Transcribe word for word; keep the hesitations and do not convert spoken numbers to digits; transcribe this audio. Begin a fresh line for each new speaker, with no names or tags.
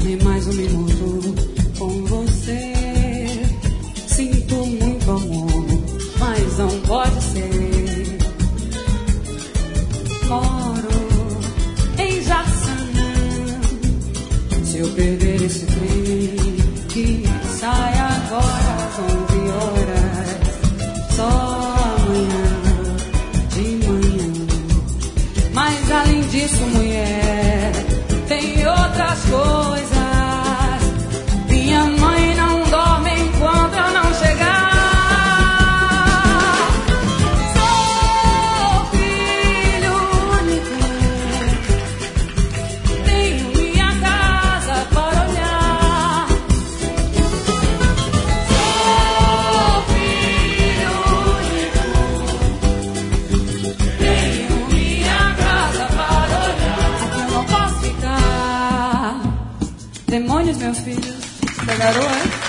nem mais um minuto com você. Sinto muito amor, mas não pode ser. Moro em Jaçanã. Se eu perder esse trem que sai agora às onze horas, só amanhã de manhã. Mas além disso, mulher, tem outras coisas. Minha mãe não dorme enquanto eu não chegar. Sou filho único, tenho minha casa para olhar. Sou filho único, tenho minha casa para olhar. Aqui eu não posso ficar. Demônios, meus filhos, da garoa, é?